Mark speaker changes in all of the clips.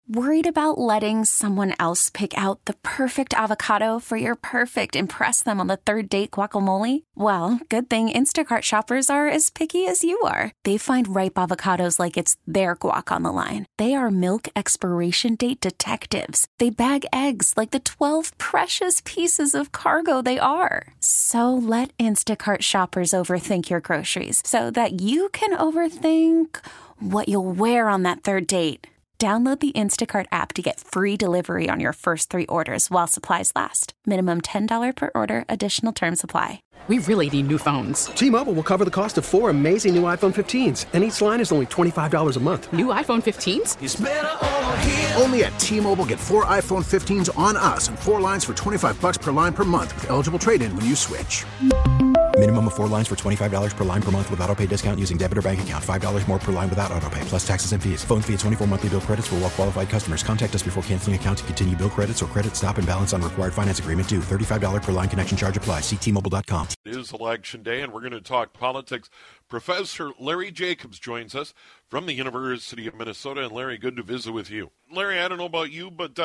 Speaker 1: Worried about letting someone else pick out the perfect avocado for your perfect impress them on the third date guacamole? Well, good thing Instacart shoppers are as picky as you are. They find ripe avocados like it's their guac on the line. They are milk expiration date detectives. They bag eggs like the 12 precious pieces of cargo they are. So let Instacart shoppers overthink your groceries so that you can overthink what you'll wear on that third date. Download the Instacart app to get free delivery on your first 3 orders while supplies last. Minimum $10 per order. Additional terms apply.
Speaker 2: We really need new phones.
Speaker 3: T-Mobile will cover the cost of 4 amazing new iPhone 15s, and each line is only $25 a month.
Speaker 2: New iPhone 15s?
Speaker 4: It's better over here.
Speaker 5: Only at T-Mobile, get 4 iPhone 15s on us and 4 lines for $25 per line per month with eligible trade-in when you switch.
Speaker 6: Minimum of 4 lines for $25 per line per month with autopay discount using debit or bank account. $5 more per line without autopay, plus taxes and fees. Phone fee at 24 monthly bill credits for well-qualified customers. Contact us before canceling account to continue bill credits or credit stop and balance on required finance agreement due. $35 per line connection charge applies. See T-Mobile.com.
Speaker 7: It is Election Day, and we're going to talk politics. Professor Larry Jacobs joins us from the University of Minnesota. And, Larry, good to visit with you. Larry, I don't know about you, but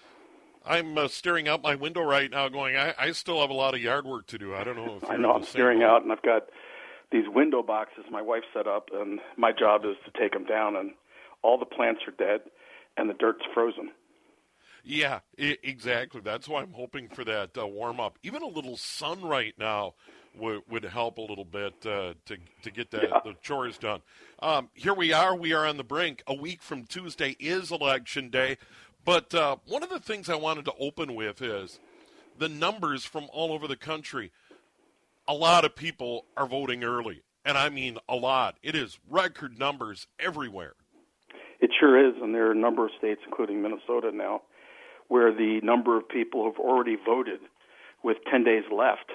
Speaker 7: I'm staring out my window right now going, I still have a lot of yard work to do. I don't know if
Speaker 8: I know I'm staring out, and I've got these window boxes my wife set up, and my job is to take them down, and all the plants are dead, and the dirt's frozen.
Speaker 7: Yeah, exactly. That's why I'm hoping for that warm-up. Even a little sun right now would help a little bit to get the chores done. Here we are. We are on the brink. A week from Tuesday is Election Day. But one of the things I wanted to open with is the numbers from all over the country. A lot of people are voting early, and I mean a lot. It is record numbers everywhere.
Speaker 8: It sure is, and there are a number of states, including Minnesota now, where the number of people who have already voted with 10 days left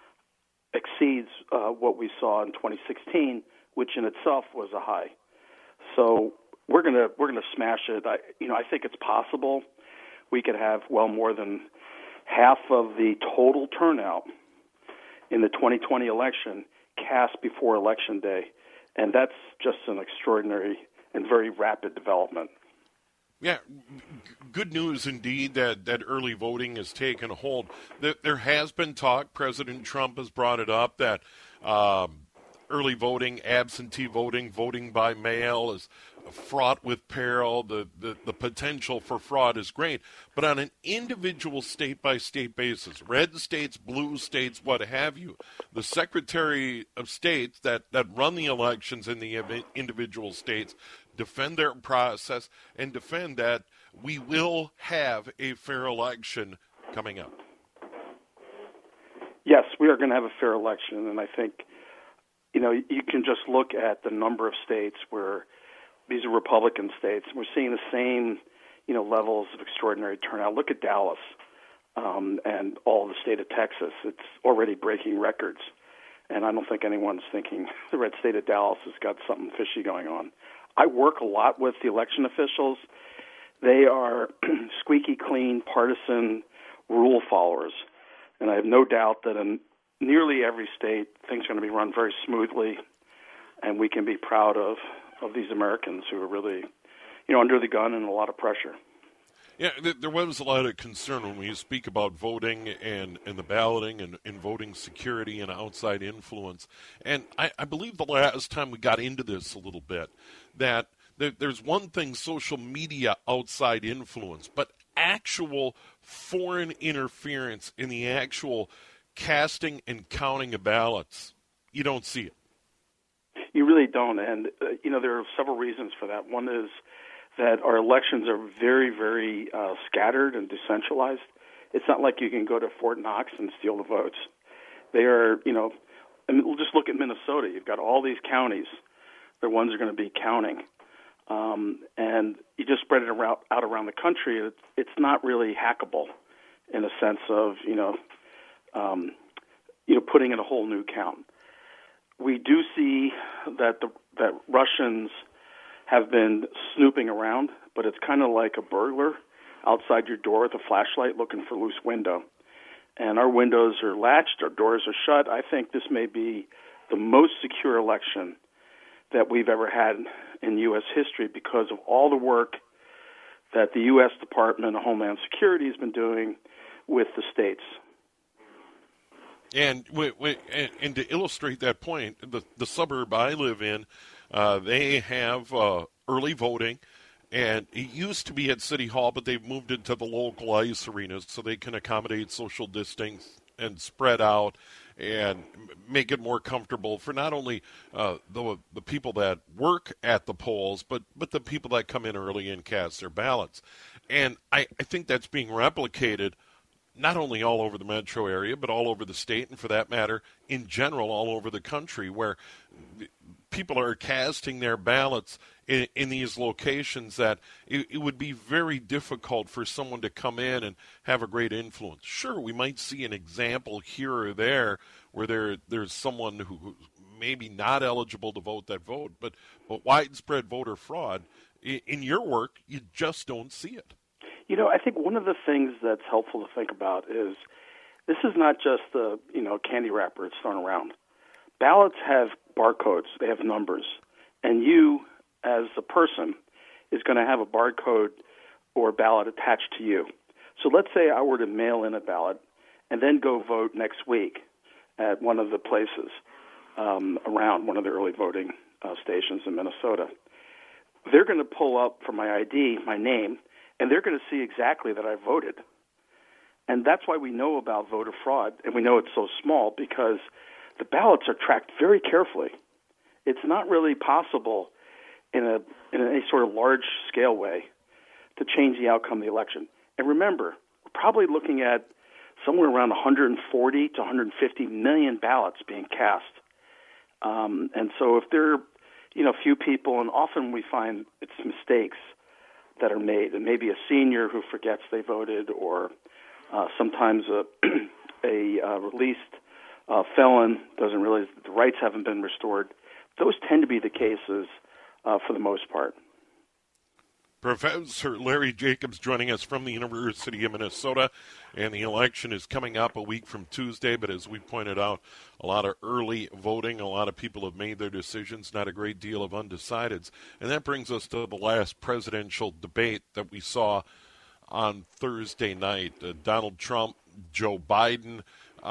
Speaker 8: exceeds what we saw in 2016, which in itself was a high. So we're gonna smash it. I think it's possible we could have well more than half of the total turnout in the 2020 election cast before Election Day, and that's just an extraordinary and very rapid development.
Speaker 7: Yeah, good news indeed that early voting has taken hold. There has been talk, President Trump has brought it up, that early voting, absentee voting, voting by mail is fraught with peril. The potential for fraud is great. But on an individual state-by-state basis, red states, blue states, what have you, the Secretary of States that run the elections in the individual states defend their process and defend that we will have a fair election coming up.
Speaker 8: Yes, we are going to have a fair election, and I think, you can just look at the number of states where these are Republican states. We're seeing the same, levels of extraordinary turnout. Look at Dallas and all the state of Texas. It's already breaking records, and I don't think anyone's thinking the red state of Dallas has got something fishy going on. I work a lot with the election officials. They are squeaky clean, partisan rule followers, and I have no doubt that in nearly every state, things are going to be run very smoothly, and we can be proud of these Americans who are really, under the gun and a lot of pressure.
Speaker 7: Yeah, there was a lot of concern when we speak about voting and the balloting and voting security and outside influence. And I believe the last time we got into this a little bit, that there's one thing, social media outside influence, but actual foreign interference in the actual casting and counting of ballots, you don't see it.
Speaker 8: You really don't, and there are several reasons for that. One is that our elections are very, very scattered and decentralized. It's not like you can go to Fort Knox and steal the votes. They are, and we'll just look at Minnesota. You've got all these counties. The ones are going to be counting. And you just spread it out around the country. It's not really hackable in a sense of, putting in a whole new count. We do see that that Russians have been snooping around, but it's kind of like a burglar outside your door with a flashlight looking for a loose window. And our windows are latched, our doors are shut. I think this may be the most secure election that we've ever had in U.S. history because of all the work that the U.S. Department of Homeland Security has been doing with the states.
Speaker 7: And to illustrate that point, the suburb I live in, they have early voting, and it used to be at City Hall, but they've moved it to the local ice arenas so they can accommodate social distance and spread out and make it more comfortable for not only the people that work at the polls, but the people that come in early and cast their ballots. And I think that's being replicated not only all over the metro area, but all over the state, and for that matter, in general, all over the country, where people are casting their ballots in these locations that it would be very difficult for someone to come in and have a great influence. Sure, we might see an example here or there where there's someone who maybe not eligible to vote that vote, but widespread voter fraud, in your work, you just don't see it.
Speaker 8: You know, I think one of the things that's helpful to think about is this is not just the, candy wrapper it's thrown around. Ballots have barcodes, they have numbers, and you, as a person, is going to have a barcode or a ballot attached to you. So let's say I were to mail in a ballot and then go vote next week at one of the places around one of the early voting stations in Minnesota. They're going to pull up for my ID, my name, and they're going to see exactly that I voted. And that's why we know about voter fraud, and we know it's so small, because the ballots are tracked very carefully. It's not really possible in any sort of large-scale way to change the outcome of the election. And remember, we're probably looking at somewhere around 140 to 150 million ballots being cast. And so if there are, few people, and often we find it's mistakes that are made, and maybe a senior who forgets they voted, or sometimes a released felon doesn't realize that the rights haven't been restored. Those tend to be the cases for the most part.
Speaker 7: Professor Larry Jacobs joining us from the University of Minnesota, and the election is coming up a week from Tuesday, but as we pointed out, a lot of early voting, a lot of people have made their decisions, not a great deal of undecideds. And that brings us to the last presidential debate that we saw on Thursday night. Donald Trump, Joe Biden,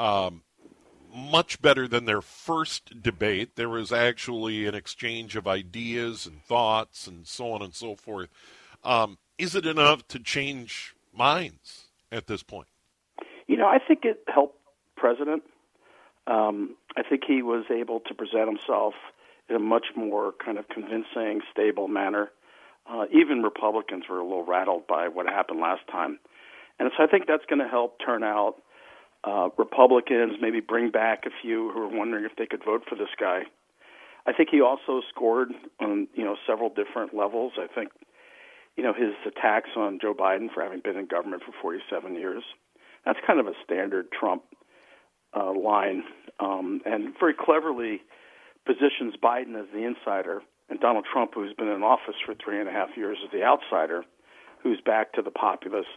Speaker 7: much better than their first debate. There was actually an exchange of ideas and thoughts and so on and so forth. Is it enough to change minds at this point?
Speaker 8: I think it helped President. I think he was able to present himself in a much more kind of convincing, stable manner. Even Republicans were a little rattled by what happened last time. And so I think that's going to help turn out Republicans, maybe bring back a few who are wondering if they could vote for this guy. I think he also scored on, several different levels. I think, his attacks on Joe Biden for having been in government for 47 years, that's kind of a standard Trump line, and very cleverly positions Biden as the insider, and Donald Trump, who's been in office for 3.5 years, as the outsider, who's back to the populist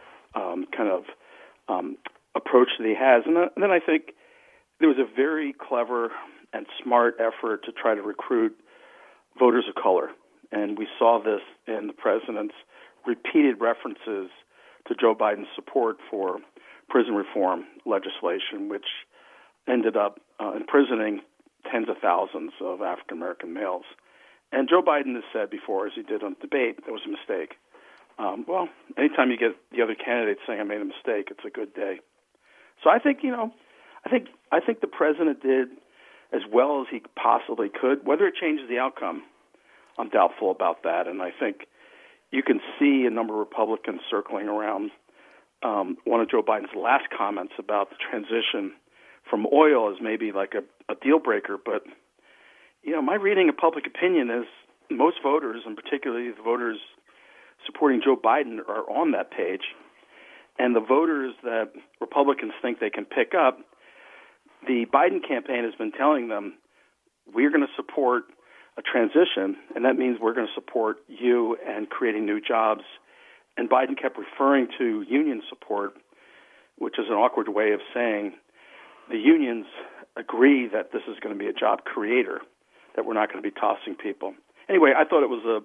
Speaker 8: approach that he has. And then I think there was a very clever and smart effort to try to recruit voters of color. And we saw this in the president's repeated references to Joe Biden's support for prison reform legislation, which ended up imprisoning tens of thousands of African-American males. And Joe Biden has said before, as he did on debate, that was a mistake. Well, anytime you get the other candidates saying I made a mistake, it's a good day. So I think, I think the president did as well as he possibly could. Whether it changes the outcome, I'm doubtful about that. And I think you can see a number of Republicans circling around one of Joe Biden's last comments about the transition from oil as maybe like a deal breaker. But, my reading of public opinion is most voters, and particularly the voters supporting Joe Biden, are on that page. And the voters that Republicans think they can pick up, the Biden campaign has been telling them, we're going to support a transition, and that means we're going to support you and creating new jobs. And Biden kept referring to union support, which is an awkward way of saying the unions agree that this is going to be a job creator, that we're not going to be tossing people. Anyway, I thought it was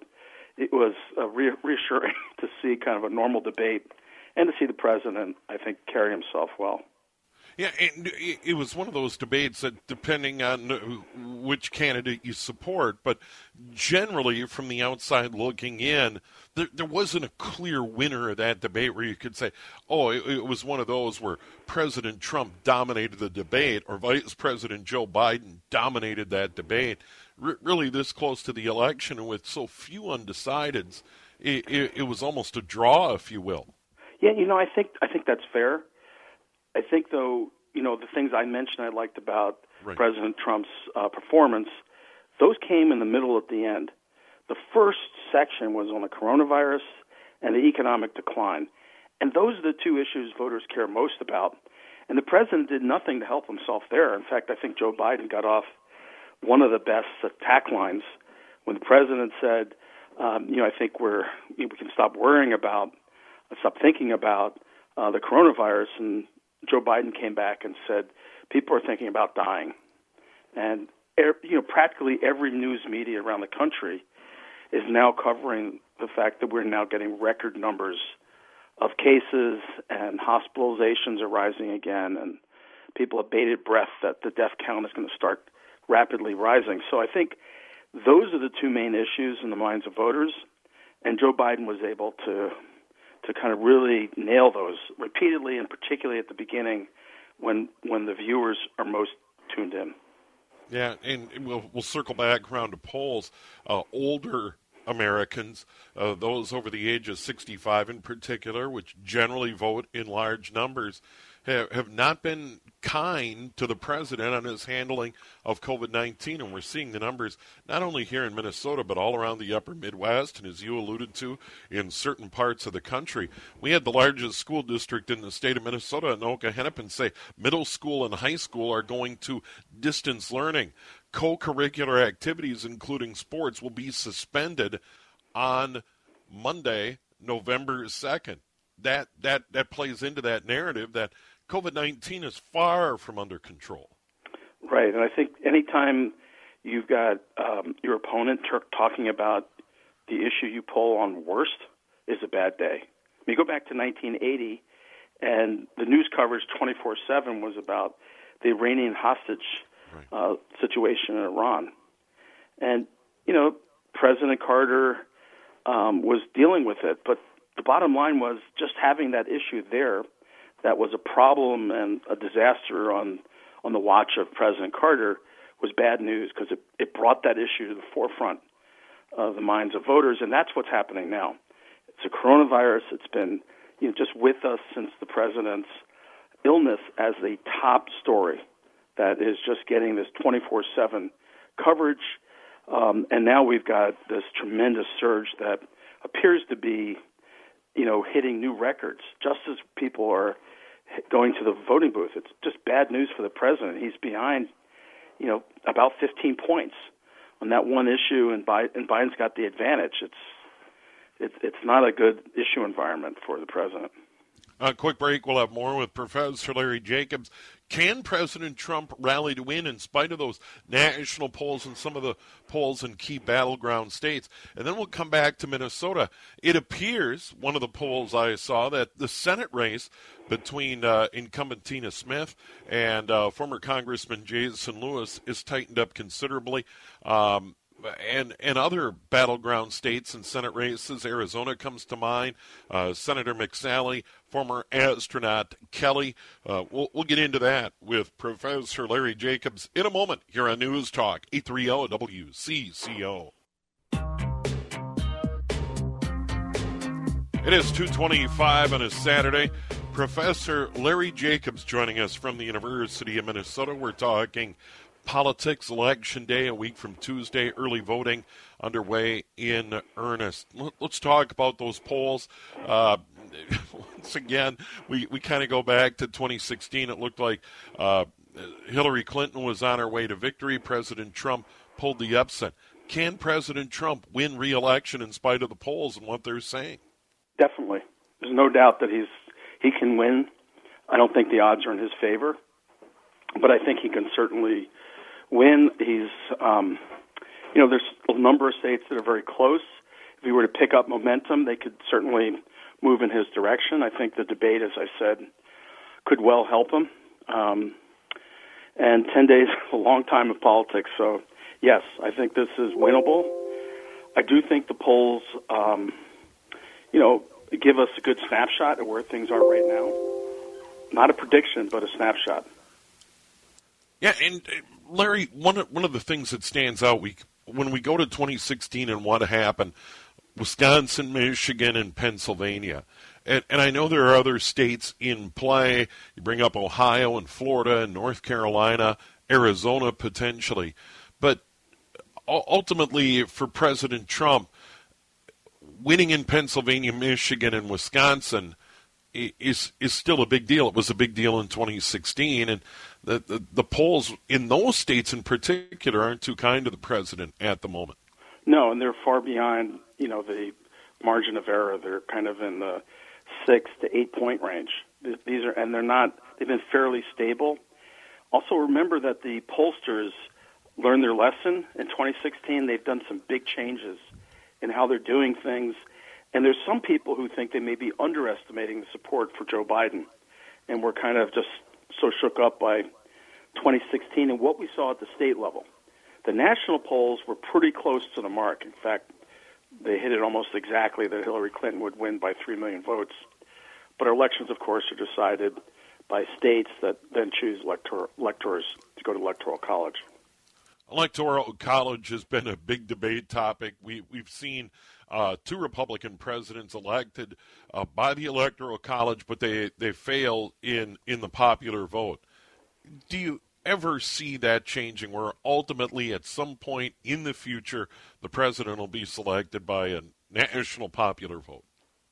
Speaker 8: it was reassuring to see kind of a normal debate and to see the president, I think, carry himself well.
Speaker 7: Yeah, and it was one of those debates that, depending on which candidate you support, but generally from the outside looking in, there wasn't a clear winner of that debate where you could say, oh, it was one of those where President Trump dominated the debate or Vice President Joe Biden dominated that debate. Really this close to the election and with so few undecideds, it was almost a draw, if you will.
Speaker 8: Yeah, I think that's fair. I think, though, the things I mentioned I liked about President Trump's performance, those came in the middle at the end. The first section was on the coronavirus and the economic decline. And those are the two issues voters care most about. And the president did nothing to help himself there. In fact, I think Joe Biden got off one of the best attack lines when the president said, I think we can stop thinking about the coronavirus, and Joe Biden came back and said, people are thinking about dying. And, practically every news media around the country is now covering the fact that we're now getting record numbers of cases and hospitalizations are rising again, and people have bated breath that the death count is going to start rapidly rising. So I think those are the two main issues in the minds of voters, and Joe Biden was able to kind of really nail those repeatedly, and particularly at the beginning when the viewers are most tuned in.
Speaker 7: Yeah, and we'll circle back around to polls. Older Americans, those over the age of 65 in particular, which generally vote in large numbers, have not been kind to the president on his handling of COVID-19, and we're seeing the numbers not only here in Minnesota but all around the upper Midwest, and as you alluded to, in certain parts of the country. We had the largest school district in the state of Minnesota, Anoka Hennepin, say middle school and high school are going to distance learning. Co-curricular activities, including sports, will be suspended on Monday, November 2nd. That plays into that narrative that COVID-19 is far from under control.
Speaker 8: Right, and I think anytime you've got your opponent talking about the issue you poll on worst is a bad day. I mean, go back to 1980, and the news coverage 24/7 was about the Iranian hostage situation in Iran. And, President Carter was dealing with it, but the bottom line was just having that issue there that was a problem and a disaster on the watch of President Carter was bad news because it brought that issue to the forefront of the minds of voters, and that's what's happening now. It's a coronavirus. It's been just with us since the president's illness as the top story that is just getting this 24/7 coverage, and now we've got this tremendous surge that appears to be hitting new records just as people are going to the voting booth. It's just bad news for the president. He's behind, about 15 points on that one issue, and Biden's got the advantage. It's not a good issue environment for the president.
Speaker 7: Quick break. We'll have more with Professor Larry Jacobs. Can President Trump rally to win in spite of those national polls and some of the polls in key battleground states? And then we'll come back to Minnesota. It appears, one of the polls I saw, that the Senate race between incumbent Tina Smith and former Congressman Jason Lewis is tightened up considerably. And other battleground states and Senate races, Arizona comes to mind, Senator McSally, former astronaut Kelly. We'll get into that with Professor Larry Jacobs in a moment here on News Talk 830 WCCO. It is 2:25 on a Saturday. Professor Larry Jacobs joining us from the University of Minnesota. We're talking politics, Election Day, a week from Tuesday, early voting underway in earnest. Let's talk about those polls. Once again, we kind of go back to 2016. It looked like Hillary Clinton was on her way to victory. President Trump pulled the upset. Can President Trump win re-election in spite of the polls and what they're saying?
Speaker 8: Definitely. There's no doubt that he can win. I don't think the odds are in his favor, but I think he can certainly win. He's, there's a number of states that are very close. if he were to pick up momentum, they could certainly move in his direction. I think the debate, as I said, could well help him. And 10 days is a long time of politics. So, yes, I think this is winnable. I do think the polls, give us a good snapshot of where things are right now. Not a prediction, but a snapshot.
Speaker 7: Yeah, and Larry, one of the things that stands out, when we go to 2016 and what happened, Wisconsin, Michigan, and Pennsylvania, and I know there are other states in play. You bring up Ohio and Florida and North Carolina, Arizona potentially, but ultimately for President Trump, winning in Pennsylvania, Michigan, and Wisconsin is still a big deal. It was a big deal in 2016, and the polls in those states in particular aren't too kind to the president at the moment.
Speaker 8: No, and they're far behind, the margin of error. They're kind of in the 6 to 8 point range. They've been fairly stable. Also remember that the pollsters learned their lesson in 2016. They've done some big changes in how they're doing things. And there's some people who think they may be underestimating the support for Joe Biden. And we're kind of just so shook up by 2016 and what we saw at the state level. The national polls were pretty close to the mark. In fact, they hit it almost exactly that Hillary Clinton would win by 3 million votes. But our elections, of course, are decided by states that then choose electors to go to Electoral College.
Speaker 7: Electoral College has been a big debate topic. We've seen 2 Republican presidents elected by the Electoral College, but they fail in the popular vote. Do you ever see that changing, where ultimately at some point in the future the president will be selected by a national popular vote?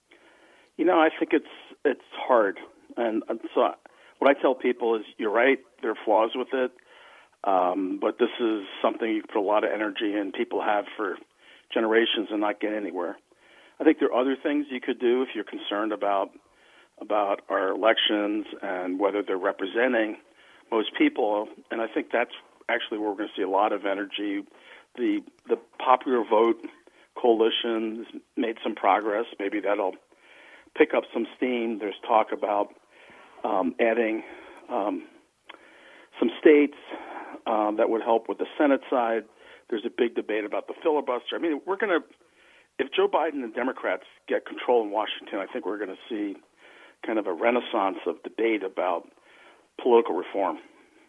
Speaker 8: I think it's hard. And so what I tell people is, you're right, there are flaws with it. But this is something you put a lot of energy in, people have for generations and not get anywhere. I think there are other things you could do if you're concerned about our elections and whether they're representing most people. And I think that's actually where we're going to see a lot of energy. The popular vote coalition has made some progress. Maybe that'll pick up some steam. There's talk about adding some states that would help with the Senate side. There's a big debate about the filibuster. I mean, if Joe Biden and Democrats get control in Washington, I think we're going to see kind of a renaissance of debate about political reform.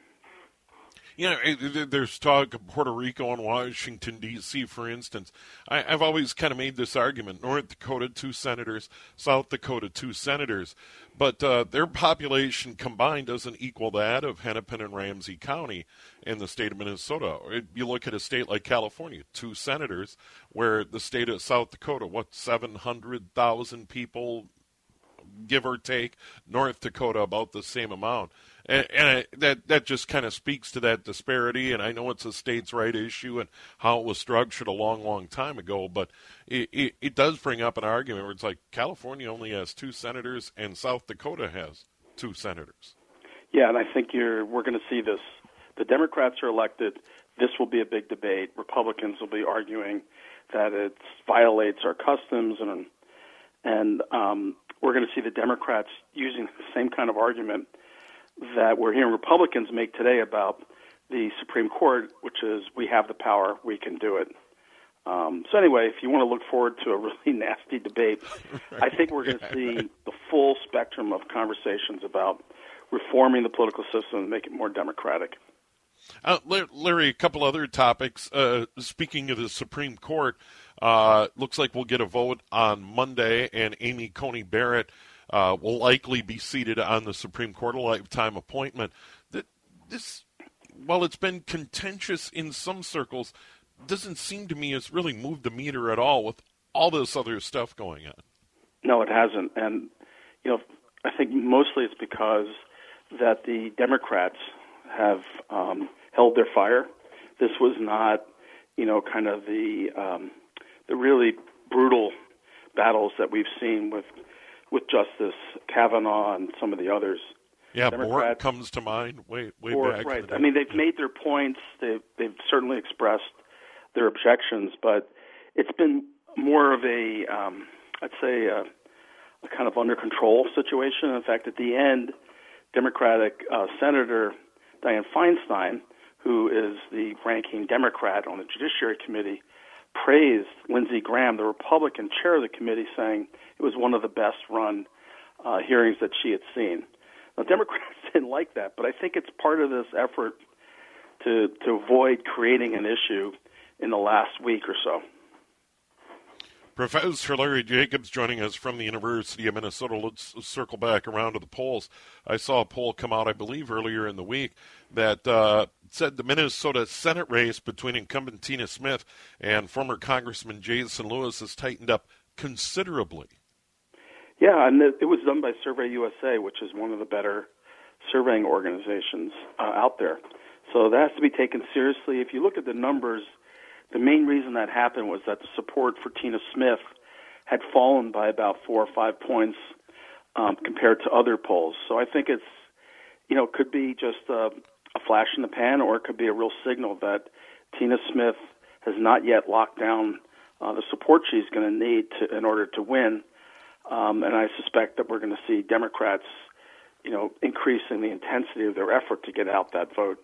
Speaker 7: There's talk of Puerto Rico and Washington, D.C., for instance. I've always kind of made this argument. North Dakota, 2 senators. South Dakota, 2 senators. But their population combined doesn't equal that of Hennepin and Ramsey County in the state of Minnesota. You look at a state like California, 2 senators, where the state of South Dakota, 700,000 people, give or take. North Dakota, about the same amount. And that just kind of speaks to that disparity, and I know it's a states' right issue and how it was structured a long, long time ago, but it does bring up an argument where it's like California only has 2 senators and South Dakota has 2 senators.
Speaker 8: Yeah, and I think we're going to see this. The Democrats are elected. This will be a big debate. Republicans will be arguing that it violates our customs, and we're going to see the Democrats using the same kind of argument that we're hearing Republicans make today about the Supreme Court, which is, we have the power, we can do it. So anyway, if you want to look forward to a really nasty debate, right. I think we're going to see the full spectrum of conversations about reforming the political system and make it more democratic.
Speaker 7: Larry, a couple other topics. Speaking of the Supreme Court, looks like we'll get a vote on Monday, and Amy Coney Barrett will likely be seated on the Supreme Court, a lifetime appointment. This, while it's been contentious in some circles, doesn't seem to me it's really moved the meter at all with all this other stuff going on. No, it hasn't. And, I think mostly it's because that the Democrats have held their fire. This was not, kind of the really brutal battles that we've seen with Justice Kavanaugh and some of the others. Yeah, Bork comes to mind way back.
Speaker 8: Right. I mean, they've made their points. They've certainly expressed their objections, but it's been more of a, I'd say, a kind of under control situation. In fact, at the end, Democratic Senator Dianne Feinstein, who is the ranking Democrat on the Judiciary Committee, praised Lindsey Graham, the Republican chair of the committee, saying it was one of the best-run hearings that she had seen. Now, Democrats didn't like that, but I think it's part of this effort to avoid creating an issue in the last week or so.
Speaker 7: Professor Larry Jacobs joining us from the University of Minnesota. Let's circle back around to the polls. I saw a poll come out, I believe, earlier in the week that said the Minnesota Senate race between incumbent Tina Smith and former Congressman Jason Lewis has tightened up considerably.
Speaker 8: Yeah, and it was done by Survey USA, which is one of the better surveying organizations out there. So that has to be taken seriously. If you look at the numbers, the main reason that happened was that the support for Tina Smith had fallen by about 4 or 5 points compared to other polls. So I think it's, could be just a flash in the pan, or it could be a real signal that Tina Smith has not yet locked down the support she's going to need in order to win. And I suspect that we're going to see Democrats, increasing the intensity of their effort to get out that vote.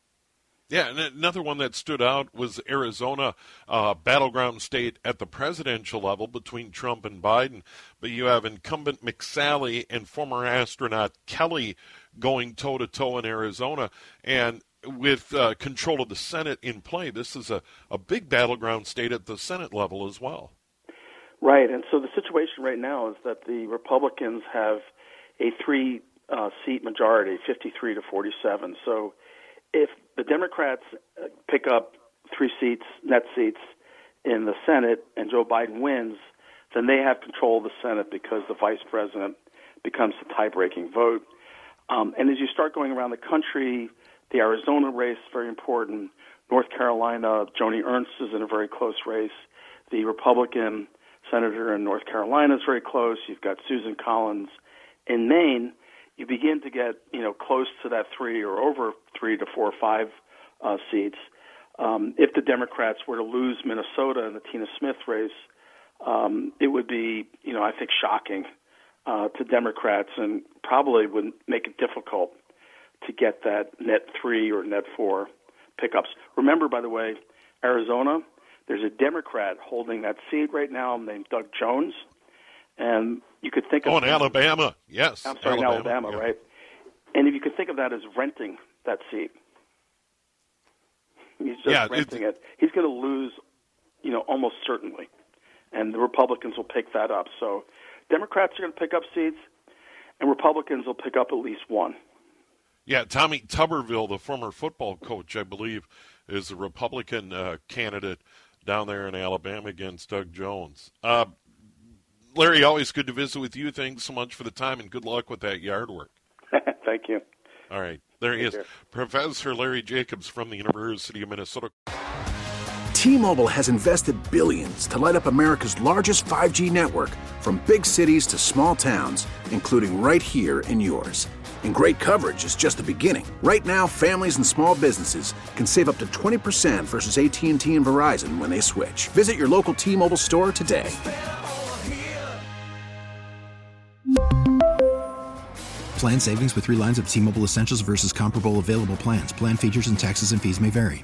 Speaker 7: Yeah, and another one that stood out was Arizona, battleground state at the presidential level between Trump and Biden. But you have incumbent McSally and former astronaut Kelly going toe-to-toe in Arizona. And with control of the Senate in play, this is a big battleground state at the Senate level as well. Right,
Speaker 8: and so the situation right now is that the Republicans have a 3-seat majority, 53 to 47. So if the Democrats pick up 3 seats, net seats, in the Senate and Joe Biden wins, then they have control of the Senate because the vice president becomes the tie-breaking vote. And as you start going around the country, the Arizona race is very important. North Carolina, Joni Ernst is in a very close race. The Republican senator in North Carolina is very close. You've got Susan Collins. In Maine, you begin to get, close to that 3 or over 3 to 4 or 5 seats. If the Democrats were to lose Minnesota in the Tina Smith race, it would be, I think, shocking to Democrats and probably would make it difficult to get that net 3 or net 4 pickups. Remember, by the way, Arizona, there's a Democrat holding that seat right now named Doug Jones. And you could think of...
Speaker 7: in Alabama, yes.
Speaker 8: I'm sorry, Alabama, right? And if you could think of that as renting that seat. He's just renting it. He's going to lose, almost certainly. And the Republicans will pick that up. So Democrats are going to pick up seats, and Republicans will pick up at least one.
Speaker 7: Yeah, Tommy Tuberville, the former football coach, I believe, is the Republican candidate down there in Alabama against Doug Jones. Larry, always good to visit with you. Thanks so much for the time, and good luck with that yard work.
Speaker 8: Thank you.
Speaker 7: All right. There he is. Professor Larry Jacobs from the University of Minnesota.
Speaker 5: T-Mobile has invested billions to light up America's largest 5G network, from big cities to small towns, including right here in yours. And great coverage is just the beginning. Right now, families and small businesses can save up to 20% versus AT&T and Verizon when they switch. Visit your local T-Mobile store today.
Speaker 6: Plan savings with 3 lines of T-Mobile Essentials versus comparable available plans. Plan features and taxes and fees may vary.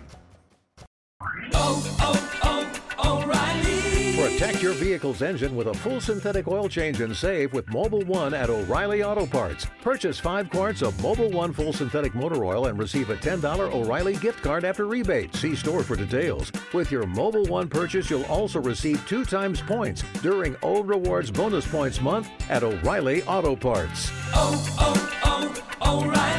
Speaker 4: Protect your vehicle's engine with a full synthetic oil change and save with Mobil 1 at O'Reilly Auto Parts. Purchase 5 quarts of Mobil 1 full synthetic motor oil and receive a $10 O'Reilly gift card after rebate. See store for details. With your Mobil 1 purchase, you'll also receive 2 times points during O Rewards Bonus Points Month at O'Reilly Auto Parts.
Speaker 9: O'Reilly.